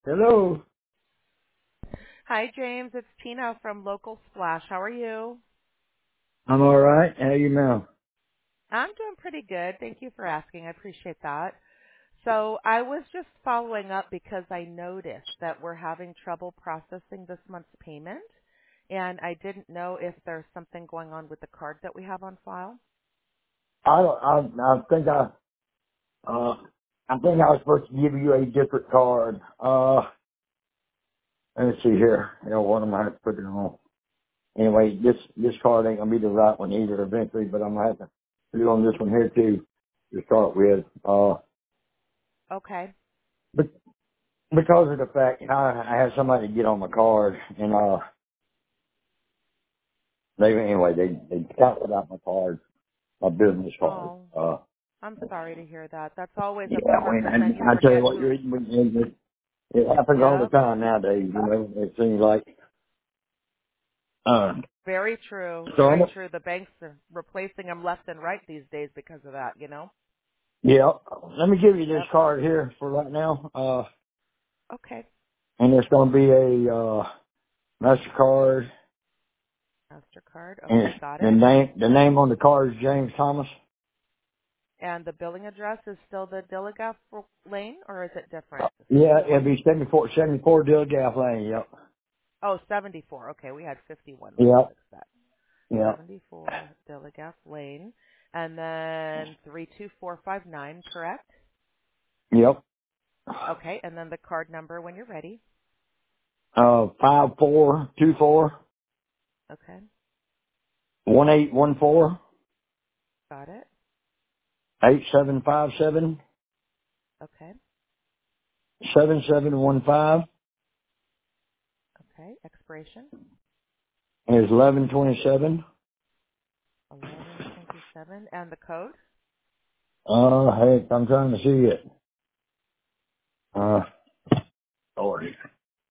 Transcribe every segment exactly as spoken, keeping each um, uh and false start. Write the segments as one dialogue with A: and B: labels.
A: Hello.
B: Hi, James. It's Tina from Local Splash. How are you?
A: I'm all right. How you now?
B: I'm doing pretty good. Thank you for asking. I appreciate that. So I was just following up because I noticed that we're having trouble processing this month's payment, and I didn't know if there's something going on with the card that we have on file.
A: I I I think I uh I think I was supposed to give you a different card. Uh, let me see here. You know, one of them I have to put it on. Anyway, this this card ain't gonna be the right one either eventually, but I'm gonna have to put it on this one here too to start with. Uh,
B: Okay.
A: but because of the fact I, I had somebody get on my card and uh they anyway they they counted out my card, my business card.
B: Oh,
A: Uh,
B: I'm sorry to hear that. That's always
A: yeah,
B: a bummer
A: I
B: because then
A: mean,
B: you
A: I, I tell you
B: forget
A: what,
B: who.
A: you're, it happens all the
B: Yep.
A: time nowadays, you know. It seems like. Uh,
B: Very true.
A: so I'm,
B: Very true. The banks are replacing them left and right these days because of that, you know?
A: yeah. Let me give you this
B: Yep.
A: card here for right now. Uh,
B: Okay.
A: and it's going to be a uh, Mastercard,
B: MasterCard.
A: and
B: Okay,
A: it's,
B: got
A: the
B: it.
A: name the name on the card is James Thomas.
B: And the billing address is still the Dilligaff Lane, or is it different?
A: Yeah, it'll
B: fifty-one?
A: be seventy-four, seventy-four Dillgaff Lane. Yep.
B: Oh, seventy-four. Okay, we had fifty-one. Let me
A: Yep.
B: fix that.
A: Yep.
B: seventy-four Dilligaff Lane. And then three two four five nine, correct?
A: Yep.
B: Okay, and then the card number when you're ready.
A: Uh, five four two four
B: Okay,
A: one eight one four
B: got it.
A: eight seven five seven
B: Okay,
A: seven seven one five.
B: okay. Expiration
A: And it's eleven twenty seven.
B: eleven twenty-seven. And the code?
A: Uh, heck, I'm trying to see it. Uh, Lord, it's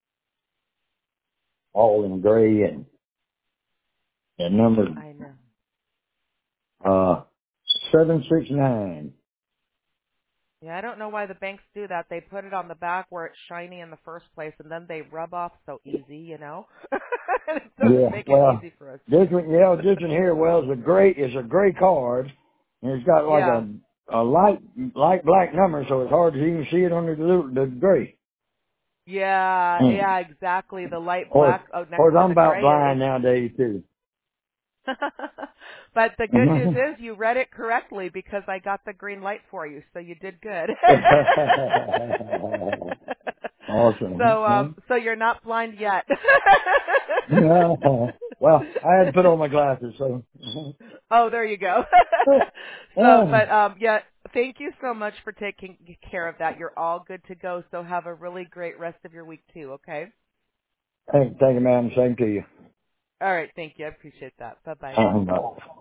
A: all in gray and the number,
B: I know.
A: uh, seven six nine.
B: Yeah, I don't know why the banks do that. They put it on the back where it's shiny in the first place, and then they rub off so easy, you know? It
A: Yeah,
B: doesn't make it
A: well,
B: easy for us.
A: this one, yeah, this one here, well, is a gray, is a gray card, and it's got like
B: Yeah.
A: a, a light, light black number, so it's hard to even see it under the, little- the gray.
B: Yeah,
A: Mm.
B: yeah, exactly. The
A: Of
B: light
A: course,
B: black oh,
A: of
B: next
A: course,
B: to
A: I'm
B: the
A: about
B: gray, it,
A: blind nowadays too.
B: it But the good news is you read it correctly because I got the green light for you, so you did good. so um
A: Awesome.
B: so you're not blind yet.
A: Yeah. Well, I had to put on my glasses, so.
B: Oh, there you go. so,
A: Oh,
B: but um, yeah, thank you so much for taking care of that. You're all good to go. So have a really great rest of your week too. Okay.
A: thank, thank you, ma'am. Same to you.
B: All right. Thank you. I appreciate that. Bye bye.
A: Uh, no.